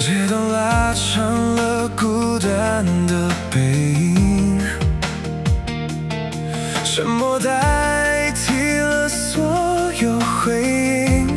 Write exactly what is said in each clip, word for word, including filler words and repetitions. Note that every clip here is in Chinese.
街灯拉长了孤单的背影，沉默代替了所有回应。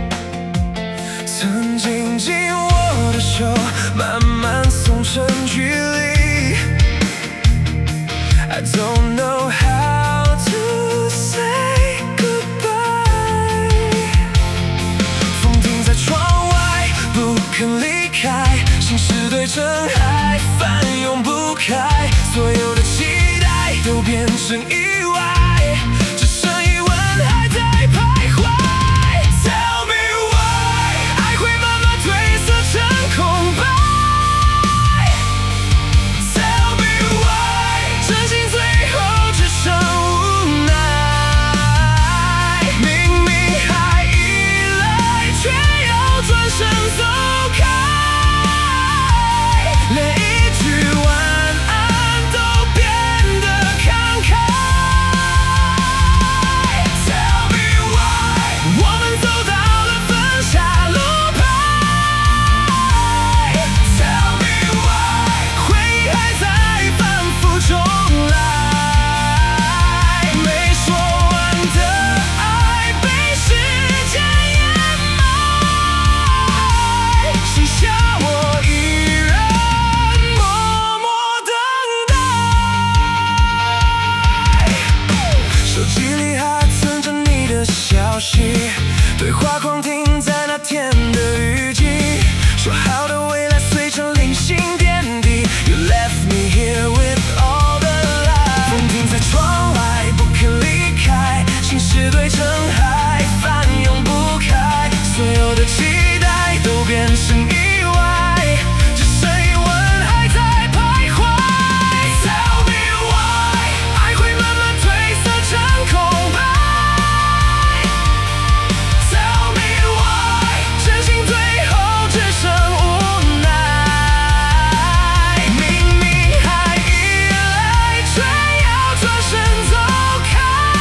曾经紧握的手慢慢松成距离。I don't know how to say goodbye。风停在窗外，不肯离开，心事对尘埃翻涌不开，所有的期待都变成意外，只剩疑问还在徘徊。Tell me why， 爱会慢慢褪色成空白。Tell me why， 真心最后只剩无奈。明明还依赖，却要转身走开。连一句晚安都变得慷慨。Tell me why， 我们走到了分岔路牌。Tell me why， 回忆还在反复重来。没说完的爱被时间掩埋，剩下我一人默默等待。手机里还存着你的消息，对话框停在那天的雨季，说好的未来随着零星点滴。You left me here with all the lies。风停在窗外，不肯离开，心事对尘埃翻涌不开，所有的期待都变成意外，只剩疑问还在徘徊。Tell me why， 爱会慢慢褪色成空白。Tell me why， 真心最后只剩无奈。明明还依赖，却要转身走开。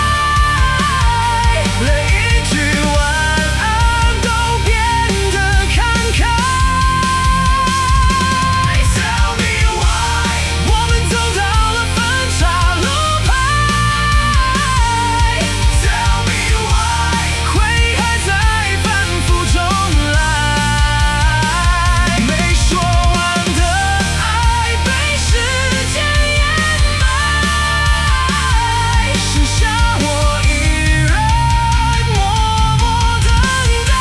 连一句晚安都变得慷慨。Tell me why， 我们走到了分岔路牌。Tell me why， 回忆还在反复重来。没说完的爱被时间掩埋，剩下我一人默默等待。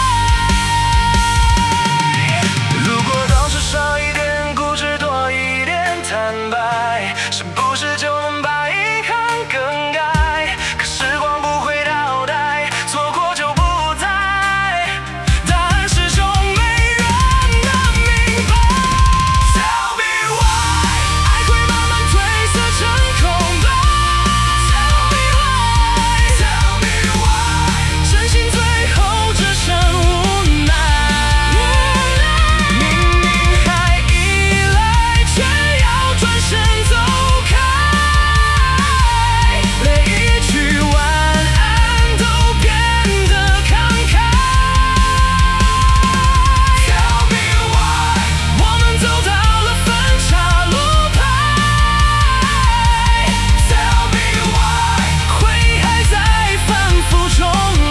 如果当时少一点固执，多一点坦白，是不是就能把遗憾更改？可时光不会倒带，错过就不再，答案始终没人能明白。Tell me why， 爱会慢慢褪色成空白。Tell me why，Tell me why， 真心最后只剩无奈。明明还依赖，却要转身走开，连一句晚安都变得慷慨。Tell me why， 我们走到了分岔路牌。Tell me why， 回忆还在反复重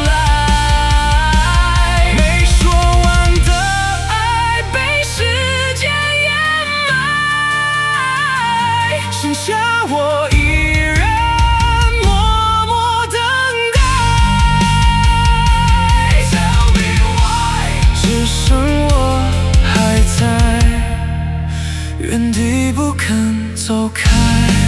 来。没说完的爱被时间掩埋，剩下我一人默默等待。Tell me why， 只剩我还在原地不肯走开。